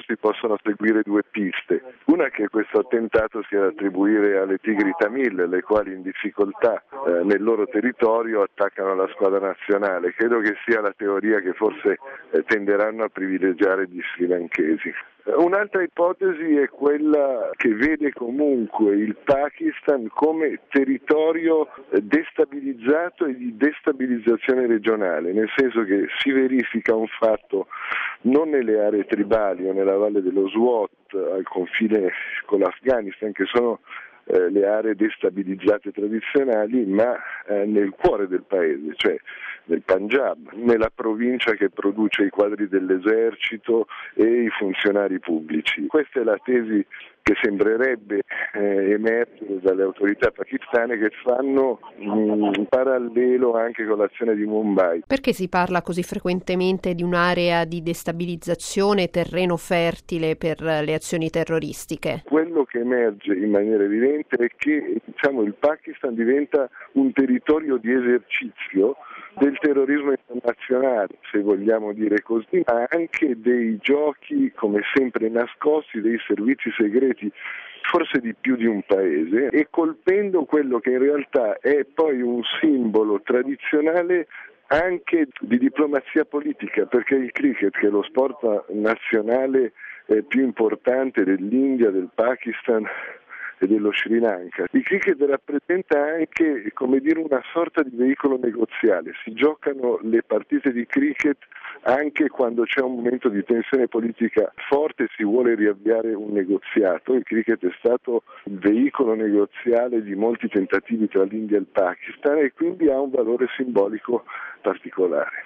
si possono seguire due piste. Una che questo attentato sia da attribuire alle Tigri Tamil, le quali in difficoltà nel loro territorio attaccano la squadra nazionale. Credo che sia la teoria che forse tenderanno a privilegiare gli srilankesi. Un'altra ipotesi è quella che vede comunque il Pakistan come territorio destabilizzato e di destabilizzazione regionale, nel senso che si verifica un fatto non nelle aree tribali o nella valle dello Swat al confine con l'Afghanistan, che sono le aree destabilizzate tradizionali, ma nel cuore del paese, cioè nel Punjab, nella provincia che produce i quadri dell'esercito e i funzionari pubblici. Questa è la tesi che sembrerebbe emergere dalle autorità pakistane, che fanno un parallelo anche con l'azione di Mumbai. Perché si parla così frequentemente di un'area di destabilizzazione, terreno fertile per le azioni terroristiche? Quello che emerge in maniera evidente è che il Pakistan diventa un territorio di esercizio del terrorismo internazionale, se vogliamo dire così, ma anche dei giochi, come sempre nascosti, dei servizi segreti, forse di più di un paese, e colpendo quello che in realtà è poi un simbolo tradizionale anche di diplomazia politica, perché il cricket, che è lo sport nazionale più importante dell'India, del Pakistan e dello Sri Lanka, il cricket rappresenta anche, una sorta di veicolo negoziale. Si giocano le partite di cricket anche quando c'è un momento di tensione politica forte e si vuole riavviare un negoziato. Il cricket è stato il veicolo negoziale di molti tentativi tra l'India e il Pakistan, e quindi ha un valore simbolico particolare.